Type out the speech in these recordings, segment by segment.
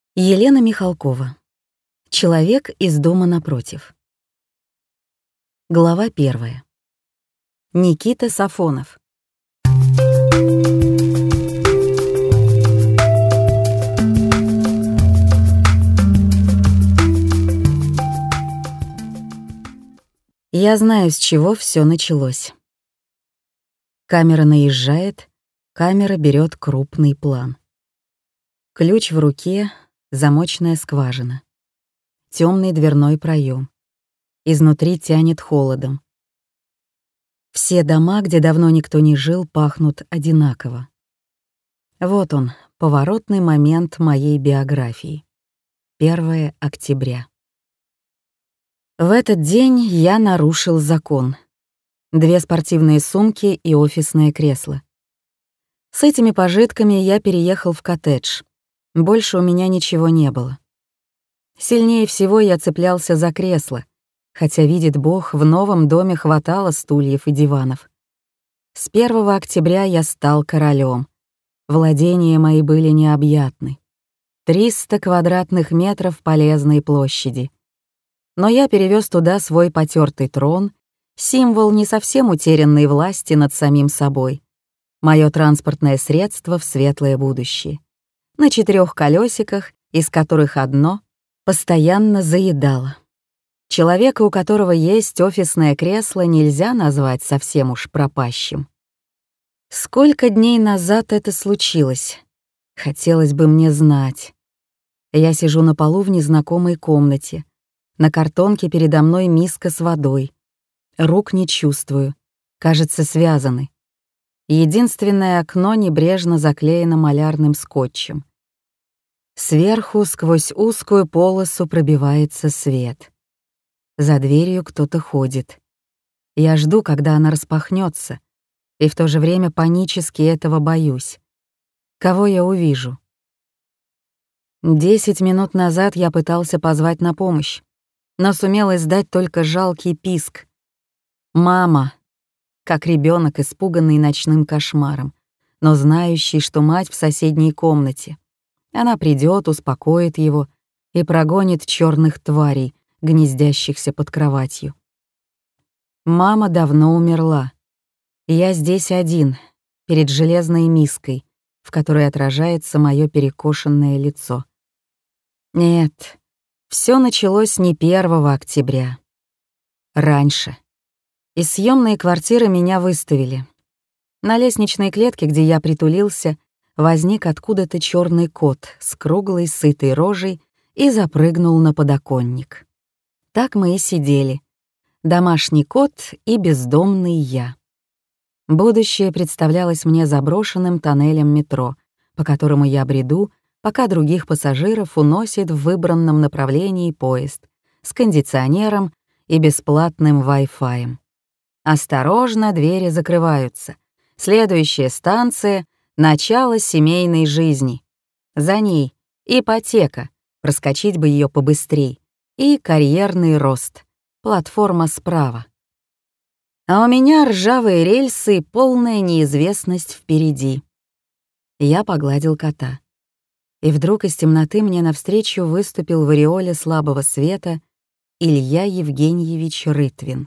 Елена Михалкова. Человек из дома напротив. Глава 1. Никита Сафонов. Я знаю, с чего все началось. Камера наезжает, камера берет крупный план. Ключ в руке, замочная скважина. Темный дверной проем. Изнутри тянет холодом. Все дома, где давно никто не жил, пахнут одинаково. Вот он, поворотный момент моей биографии. 1 октября. В этот день я нарушил закон. 2 спортивные сумки и офисное кресло. С этими пожитками я переехал в коттедж. Больше у меня ничего не было. Сильнее всего я цеплялся за кресло, хотя, видит Бог, в новом доме хватало стульев и диванов. С 1 октября я стал королем. Владения мои были необъятны. 300 квадратных метров полезной площади. Но я перевез туда свой потертый трон, символ не совсем утерянной власти над самим собой. Мое транспортное средство в светлое будущее. На 4 колесиках, из которых одно постоянно заедало. Человека, у которого есть офисное кресло, нельзя назвать совсем уж пропащим. Сколько дней назад это случилось? Хотелось бы мне знать. Я сижу на полу в незнакомой комнате. На картонке передо мной миска с водой. Рук не чувствую. Кажется, связаны. Единственное окно небрежно заклеено малярным скотчем. Сверху сквозь узкую полосу пробивается свет. За дверью кто-то ходит. Я жду, когда она распахнется, и в то же время панически этого боюсь. Кого я увижу? 10 минут назад я пытался позвать на помощь, но сумел издать только жалкий писк. «Мама!» Как ребенок, испуганный ночным кошмаром, но знающий, что мать в соседней комнате. Она придет, успокоит его и прогонит черных тварей, гнездящихся под кроватью. Мама давно умерла. Я здесь один, перед железной миской, в которой отражается мое перекошенное лицо. Нет, все началось не 1 октября. Раньше. Из съемной квартиры меня выставили. На лестничной клетке, где я притулился, возник откуда-то черный кот с круглой сытой рожей и запрыгнул на подоконник. Так мы и сидели. Домашний кот и бездомный я. Будущее представлялось мне заброшенным тоннелем метро, по которому я бреду, пока других пассажиров уносит в выбранном направлении поезд с кондиционером и бесплатным Wi-Fi. Осторожно, двери закрываются. Следующая станция — начало семейной жизни. За ней ипотека, проскочить бы ее побыстрей, и карьерный рост, платформа справа. А у меня ржавые рельсы и полная неизвестность впереди. Я погладил кота. И вдруг из темноты мне навстречу выступил в ореоле слабого света Илья Евгеньевич Рытвин.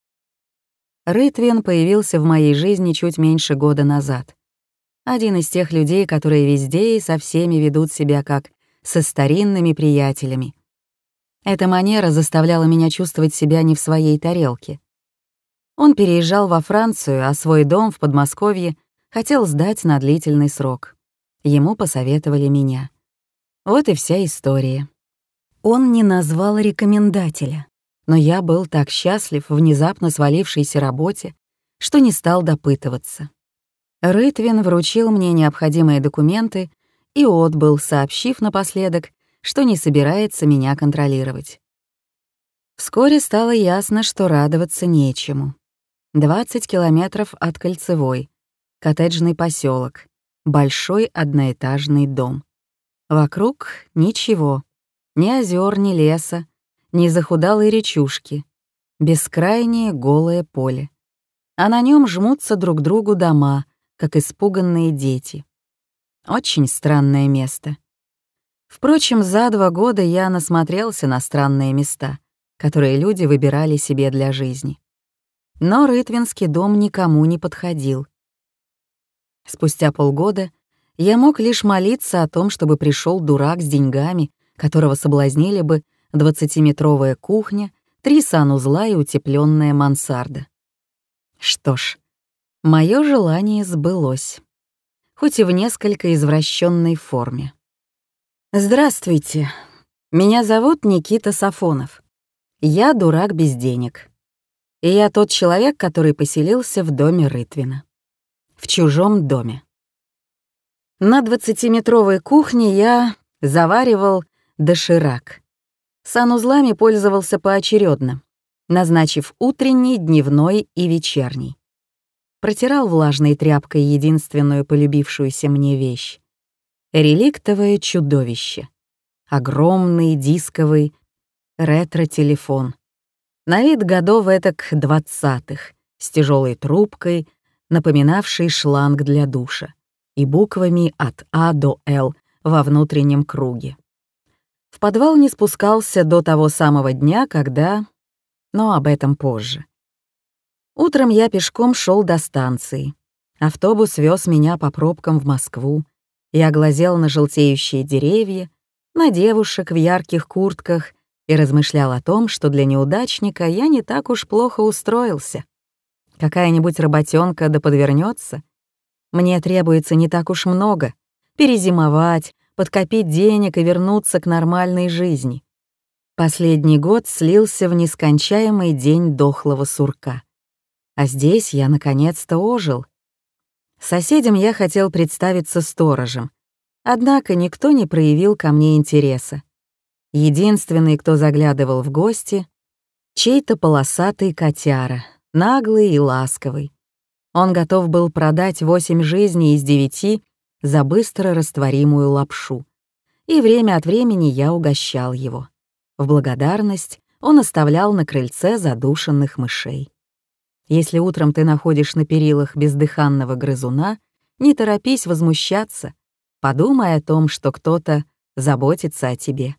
Рытвин появился в моей жизни чуть меньше года назад. Один из тех людей, которые везде и со всеми ведут себя как со старинными приятелями. Эта манера заставляла меня чувствовать себя не в своей тарелке. Он переезжал во Францию, а свой дом в Подмосковье хотел сдать на длительный срок. Ему посоветовали меня. Вот и вся история. Он не назвал рекомендателя, но я был так счастлив в внезапно свалившейся работе, что не стал допытываться. Рытвин вручил мне необходимые документы и отбыл, сообщив напоследок, что не собирается меня контролировать. Вскоре стало ясно, что радоваться нечему. 20 километров от Кольцевой, коттеджный поселок, большой одноэтажный дом. Вокруг ничего, ни озер, ни леса, ни захудалой речушки, бескрайнее голое поле. А на нем жмутся друг к другу дома, как испуганные дети. Очень странное место. Впрочем, за 2 года я насмотрелся на странные места, которые люди выбирали себе для жизни. Но Рытвинский дом никому не подходил. Спустя полгода я мог лишь молиться о том, чтобы пришел дурак с деньгами, которого соблазнили бы 20-метровая кухня, 3 санузла и утепленная мансарда. Что ж, мое желание сбылось, хоть и в несколько извращенной форме. Здравствуйте, меня зовут Никита Сафонов. Я дурак без денег. И я тот человек, который поселился в доме Рытвина. В чужом доме. На 20-метровой кухне я заваривал доширак. Санузлами пользовался поочередно, назначив утренний, дневной и вечерний. Протирал влажной тряпкой единственную полюбившуюся мне вещь — реликтовое чудовище. Огромный дисковый ретро-телефон. На вид годов этак 20-х, с тяжелой трубкой, напоминавшей шланг для душа, и буквами от А до Л во внутреннем круге. В подвал не спускался до того самого дня, когда... Но об этом позже. Утром я пешком шел до станции. Автобус вез меня по пробкам в Москву. Я глазел на желтеющие деревья, на девушек в ярких куртках и размышлял о том, что для неудачника я не так уж плохо устроился. Какая-нибудь работенка да подвернется. Мне требуется не так уж много — перезимовать, подкопить денег и вернуться к нормальной жизни. Последний год слился в нескончаемый день дохлого сурка. А здесь я наконец-то ожил. Соседям я хотел представиться сторожем, однако никто не проявил ко мне интереса. Единственный, кто заглядывал в гости — чей-то полосатый котяра, наглый и ласковый. Он готов был продать 8 жизней из 9 за быстро растворимую лапшу. И время от времени я угощал его. В благодарность он оставлял на крыльце задушенных мышей. Если утром ты находишь на перилах бездыханного грызуна, не торопись возмущаться, подумай о том, что кто-то заботится о тебе.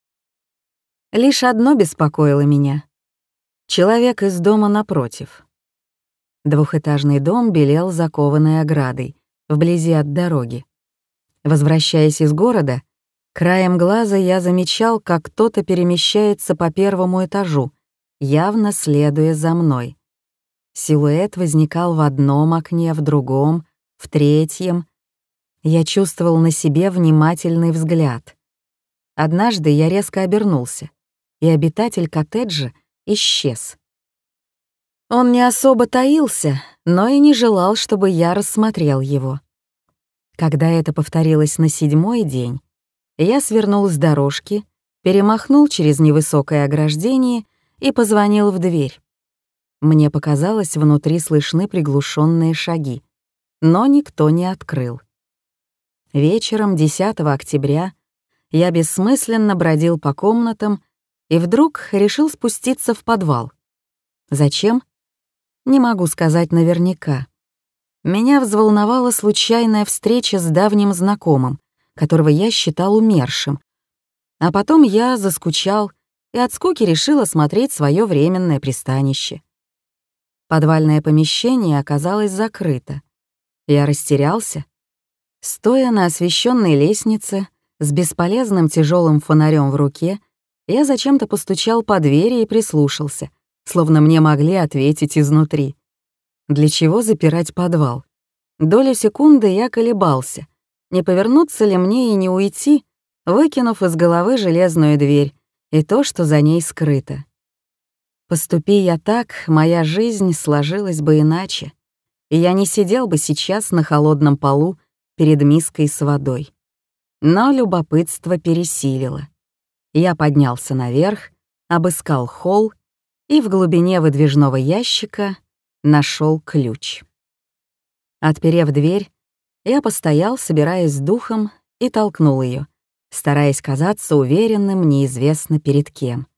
Лишь одно беспокоило меня — человек из дома напротив. Двухэтажный дом белел закованной оградой, вблизи от дороги. Возвращаясь из города, краем глаза я замечал, как кто-то перемещается по первому этажу, явно следуя за мной. Силуэт возникал в одном окне, в другом, в третьем. Я чувствовал на себе внимательный взгляд. Однажды я резко обернулся, и обитатель коттеджа исчез. Он не особо таился, но и не желал, чтобы я рассмотрел его. Когда это повторилось на 7-й день, я свернул с дорожки, перемахнул через невысокое ограждение и позвонил в дверь. Мне показалось, внутри слышны приглушенные шаги, но никто не открыл. Вечером 10 октября я бессмысленно бродил по комнатам и вдруг решил спуститься в подвал. Зачем? Не могу сказать наверняка. Меня взволновала случайная встреча с давним знакомым, которого я считал умершим. А потом я заскучал и от скуки решил осмотреть свое временное пристанище. Подвальное помещение оказалось закрыто. Я растерялся. Стоя на освещенной лестнице с бесполезным тяжелым фонарем в руке, я зачем-то постучал по двери и прислушался, словно мне могли ответить изнутри. Для чего запирать подвал? Долю секунды я колебался, не повернуться ли мне и не уйти, выкинув из головы железную дверь и то, что за ней скрыто. Поступи я так, моя жизнь сложилась бы иначе, и я не сидел бы сейчас на холодном полу перед миской с водой. Но любопытство пересилило. Я поднялся наверх, обыскал холл и в глубине выдвижного ящика нашел ключ. Отперев дверь, я постоял, собираясь с духом, и толкнул ее, стараясь казаться уверенным неизвестно перед кем.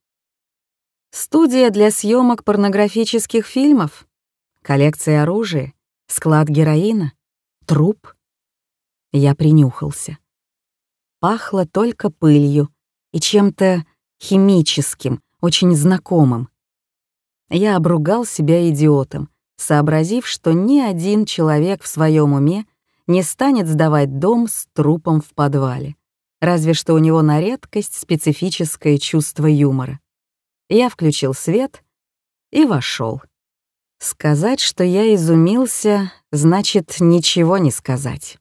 Студия для съемок порнографических фильмов, коллекция оружия, склад героина, труп. Я принюхался. Пахло только пылью и чем-то химическим, очень знакомым. Я обругал себя идиотом, сообразив, что ни один человек в своем уме не станет сдавать дом с трупом в подвале, разве что у него на редкость специфическое чувство юмора. Я включил свет и вошел. Сказать, что я изумился, значит ничего не сказать.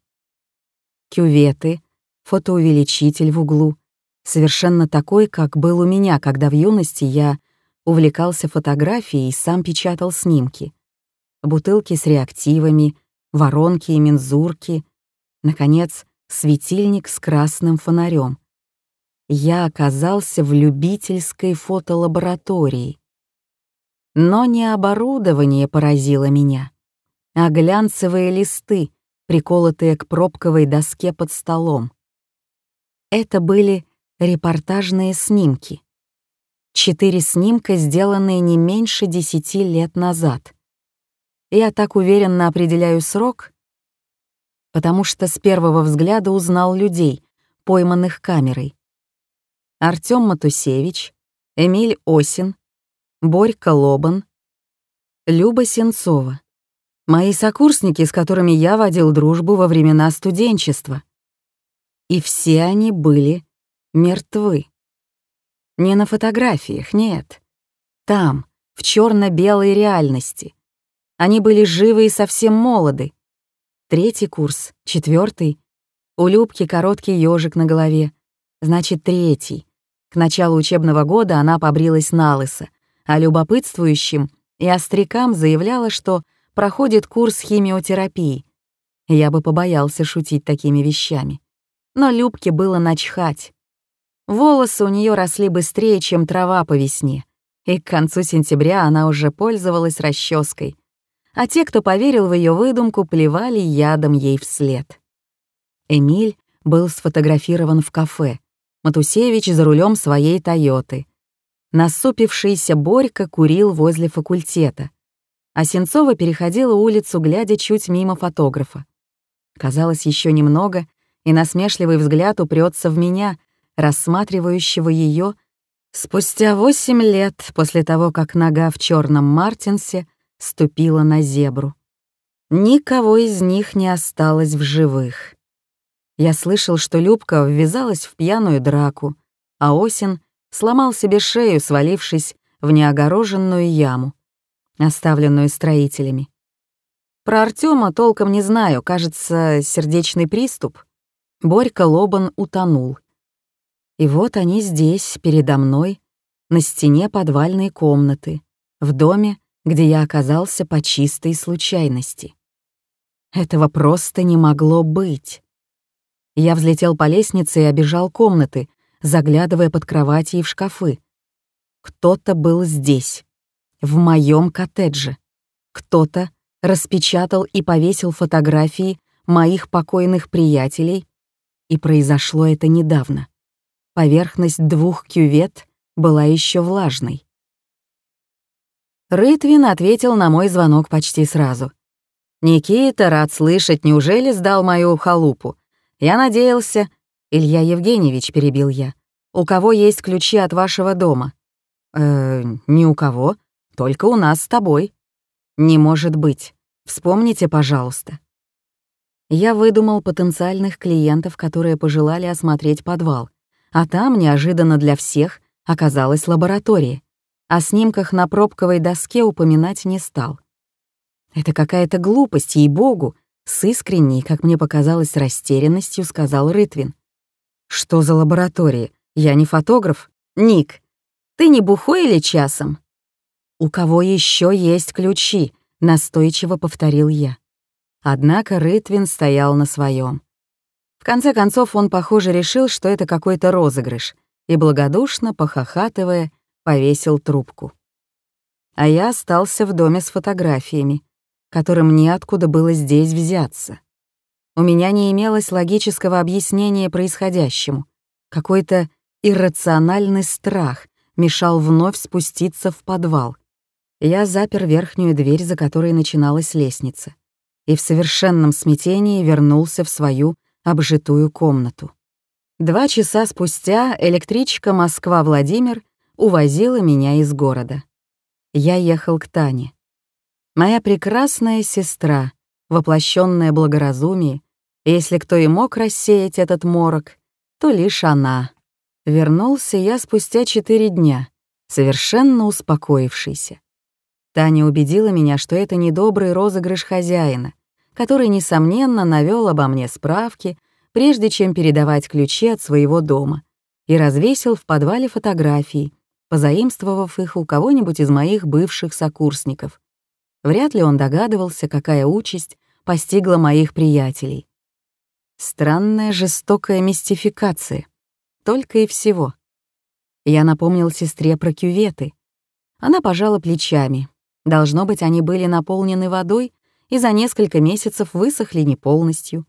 Кюветы, фотоувеличитель в углу, совершенно такой, как был у меня, когда в юности я увлекался фотографией и сам печатал снимки. Бутылки с реактивами, воронки и мензурки, наконец, светильник с красным фонарем. Я оказался в любительской фотолаборатории. Но не оборудование поразило меня, а глянцевые листы, приколотые к пробковой доске под столом. Это были репортажные снимки. 4 снимка, сделанные не меньше 10 лет назад. Я так уверенно определяю срок, потому что с первого взгляда узнал людей, пойманных камерой. Артём Матусевич, Эмиль Осин, Борька Лобан, Люба Сенцова. Мои сокурсники, с которыми я водил дружбу во времена студенчества. И все они были мертвы. Не на фотографиях, нет. Там, в черно-белой реальности. Они были живы и совсем молоды. 3-й курс, 4-й. У Любки короткий ёжик на голове. Значит, 3-й. К началу учебного года она побрилась налысо, а любопытствующим и острякам заявляла, что проходит курс химиотерапии. Я бы побоялся шутить такими вещами. Но Любке было начхать. Волосы у нее росли быстрее, чем трава по весне, и к концу сентября она уже пользовалась расческой, а те, кто поверил в ее выдумку, плевали ядом ей вслед. Эмиль был сфотографирован в кафе, Матусевич за рулем своей «Тойоты». Насупившийся Борька курил возле факультета, а Сенцова переходила улицу, глядя чуть мимо фотографа. Казалось, еще немного, и насмешливый взгляд упрется в меня, рассматривающего ее спустя 8 лет после того, как нога в черном мартинсе ступила на зебру. Никого из них не осталось в живых. Я слышал, что Любка ввязалась в пьяную драку, а Осин сломал себе шею, свалившись в неогороженную яму, оставленную строителями. Про Артёма толком не знаю, кажется, сердечный приступ. Борька Лобан утонул. И вот они здесь, передо мной, на стене подвальной комнаты, в доме, где я оказался по чистой случайности. Этого просто не могло быть. Я взлетел по лестнице и обежал комнаты, заглядывая под кровати и в шкафы. Кто-то был здесь, в моем коттедже. Кто-то распечатал и повесил фотографии моих покойных приятелей, и произошло это недавно. Поверхность 2 кювет была еще влажной. Рытвин ответил на мой звонок почти сразу. «Никита, рад слышать, неужели сдал мою халупу? Я надеялся...» «Илья Евгеньевич», — перебил я, — «у кого есть ключи от вашего дома?» «Ни у кого, только у нас с тобой». «Не может быть. Вспомните, пожалуйста». Я выдумал потенциальных клиентов, которые пожелали осмотреть подвал, а там, неожиданно для всех, оказалась лаборатория. О снимках на пробковой доске упоминать не стал. «Это какая-то глупость, ей-богу», — с искренней, как мне показалось, растерянностью сказал Рытвин. «Что за лаборатория? Я не фотограф. Ник, ты не бухой или часом?» «У кого еще есть ключи?» — настойчиво повторил я. Однако Рытвин стоял на своем. В конце концов, он, похоже, решил, что это какой-то розыгрыш, и благодушно, похохатывая, повесил трубку. А я остался в доме с фотографиями, которым неоткуда было здесь взяться. У меня не имелось логического объяснения происходящему. Какой-то иррациональный страх мешал вновь спуститься в подвал. Я запер верхнюю дверь, за которой начиналась лестница, и в совершенном смятении вернулся в свою обжитую комнату. 2 часа спустя электричка Москва-Владимир увозила меня из города. Я ехал к Тане. Моя прекрасная сестра, воплощенное благоразумие, если кто и мог рассеять этот морок, то лишь она. Вернулся я спустя 4 дня, совершенно успокоившийся. Таня убедила меня, что это недобрый розыгрыш хозяина, который, несомненно, навёл обо мне справки, прежде чем передавать ключи от своего дома, и развесил в подвале фотографии, позаимствовав их у кого-нибудь из моих бывших сокурсников. Вряд ли он догадывался, какая участь постигла моих приятелей. Странная жестокая мистификация. Только и всего. Я напомнил сестре про кюветы. Она пожала плечами. Должно быть, они были наполнены водой и за несколько месяцев высохли не полностью.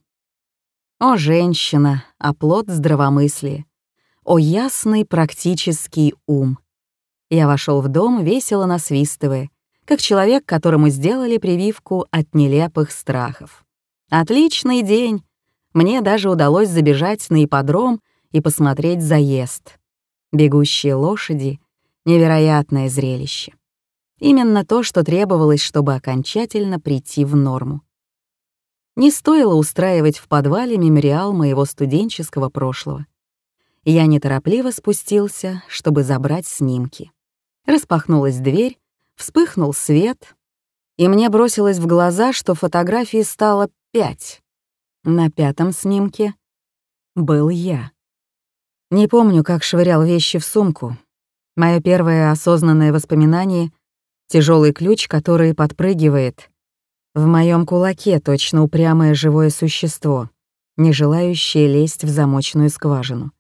О, женщина, оплот здравомыслия. О, ясный практический ум. Я вошел в дом, весело насвистывая, как человек, которому сделали прививку от нелепых страхов. Отличный день. Мне даже удалось забежать на ипподром и посмотреть заезд. Бегущие лошади — невероятное зрелище. Именно то, что требовалось, чтобы окончательно прийти в норму. Не стоило устраивать в подвале мемориал моего студенческого прошлого. Я неторопливо спустился, чтобы забрать снимки. Распахнулась дверь, вспыхнул свет, и мне бросилось в глаза, что фотографий стало 5. На 5-м снимке был я. Не помню, как швырял вещи в сумку. Моё первое осознанное воспоминание — тяжелый ключ, который подпрыгивает. В моем кулаке точно упрямое живое существо, не желающее лезть в замочную скважину.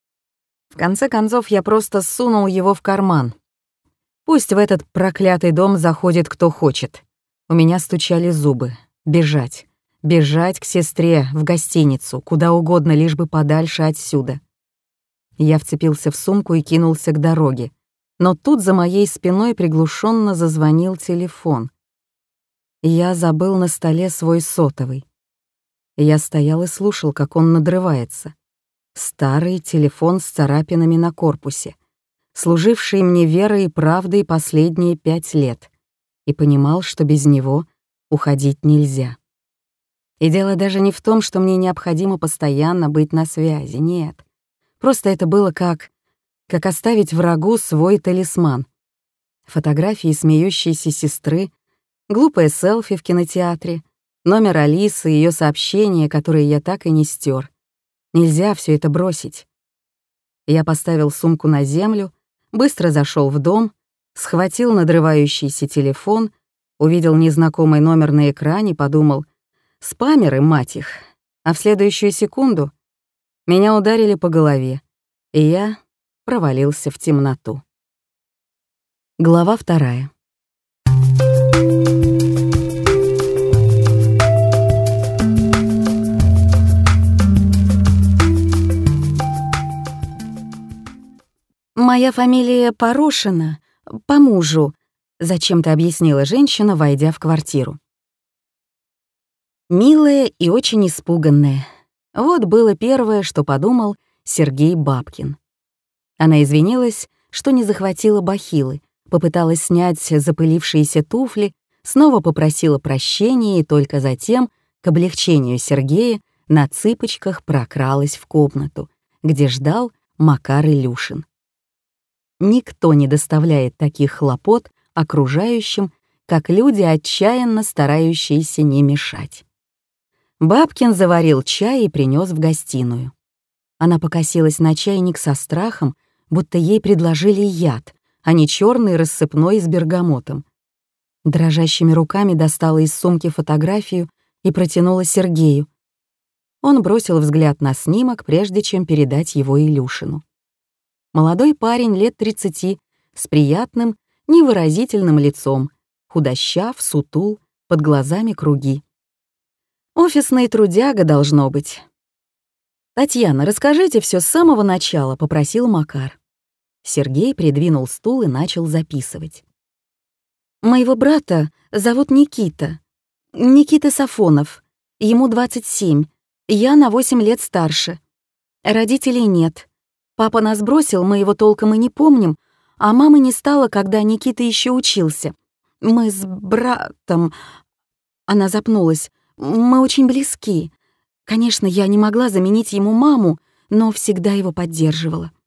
В конце концов, я просто сунул его в карман. Пусть в этот проклятый дом заходит кто хочет. У меня стучали зубы. Бежать. Бежать к сестре, в гостиницу, куда угодно, лишь бы подальше отсюда. Я вцепился в сумку и кинулся к дороге. Но тут за моей спиной приглушенно зазвонил телефон. Я забыл на столе свой сотовый. Я стоял и слушал, как он надрывается. Старый телефон с царапинами на корпусе, служивший мне верой и правдой последние 5 лет, и понимал, что без него уходить нельзя. И дело даже не в том, что мне необходимо постоянно быть на связи, нет. Просто это было как оставить врагу свой талисман. Фотографии смеющейся сестры, глупое селфи в кинотеатре, номер Алисы и её сообщения, которые я так и не стер. Нельзя все это бросить. Я поставил сумку на землю, быстро зашел в дом, схватил надрывающийся телефон, увидел незнакомый номер на экране, подумал: спамеры, мать их. А в следующую секунду меня ударили по голове, и я провалился в темноту. Глава 2. «Моя фамилия Порошина, по мужу», — зачем-то объяснила женщина, войдя в квартиру. Милая и очень испуганная. Вот было первое, что подумал Сергей Бабкин. Она извинилась, что не захватила бахилы, попыталась снять запылившиеся туфли, снова попросила прощения и только затем, к облегчению Сергея, на цыпочках прокралась в комнату, где ждал Макар Илюшин. Никто не доставляет таких хлопот окружающим, как люди, отчаянно старающиеся не мешать. Бабкин заварил чай и принес в гостиную. Она покосилась на чайник со страхом, будто ей предложили яд, а не черный рассыпной с бергамотом. Дрожащими руками достала из сумки фотографию и протянула Сергею. Он бросил взгляд на снимок, прежде чем передать его Илюшину. Молодой парень лет 30, с приятным, невыразительным лицом, худощав, сутул, под глазами круги. Офисный трудяга должно быть. «Татьяна, расскажите все с самого начала», — попросил Макар. Сергей придвинул стул и начал записывать. «Моего брата зовут Никита. Никита Сафонов. Ему 27. Я на 8 лет старше. Родителей нет. Папа нас бросил, мы его толком и не помним, а мамы не стало, когда Никита еще учился. Мы с братом... Она запнулась. Мы очень близки. Конечно, я не могла заменить ему маму, но всегда его поддерживала.